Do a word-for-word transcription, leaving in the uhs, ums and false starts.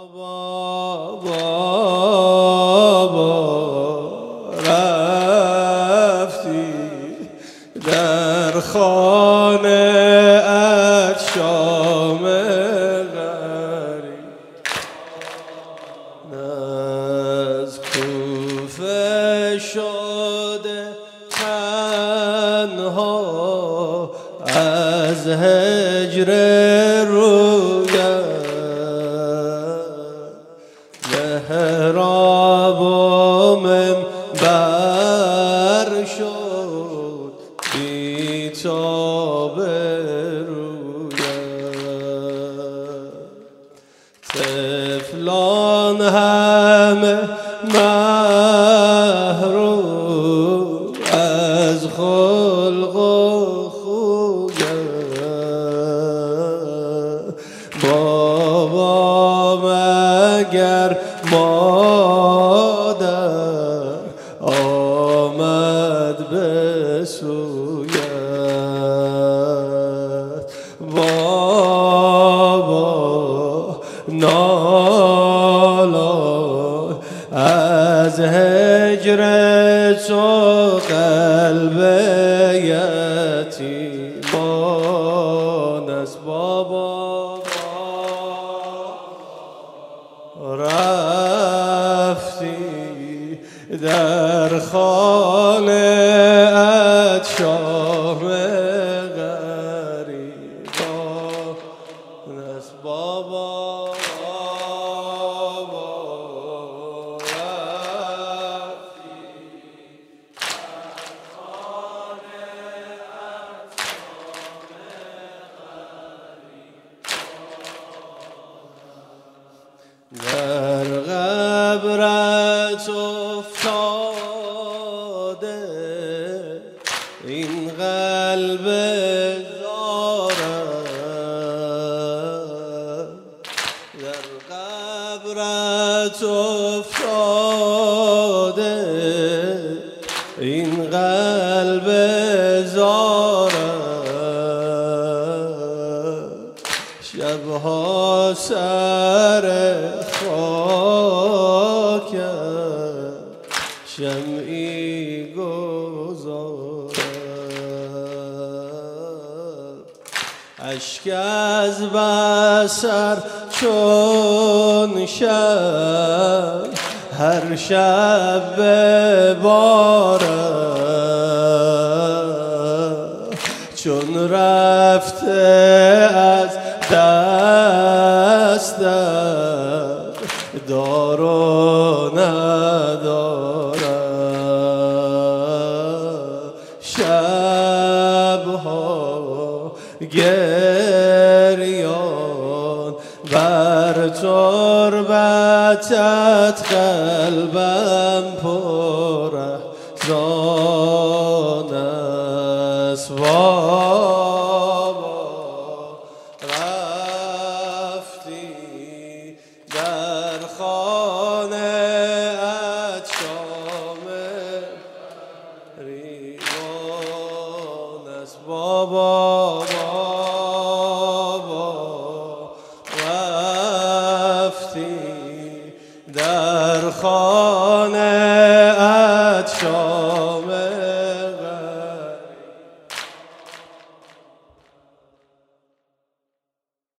بابا بابا رفتی در خانه ات شام غریب از کوفه شده تنها از هجر رویت محراب و منبر شد بی‌تاب رویت طفلان همه محروم از خلق و خویت بابا مگر مادر آمد به سویت بابا نالا از هجر تو قلب یتیمان است بابا رفتی در خانه ات شام غریبان است بابا در قبرت افتاده این قلب زارم در قبرت افتاده این قلب زارم شبها سر خاکم شمعی گذارم اشک از بصر چون شب هر شب ببارم چون رفته از دستم دار و ندارم شبها گریان بر تربتت قلبم پر احزان است بابا رفتی در خانه ات شام غریبان است بابا بابا رفتی در خانه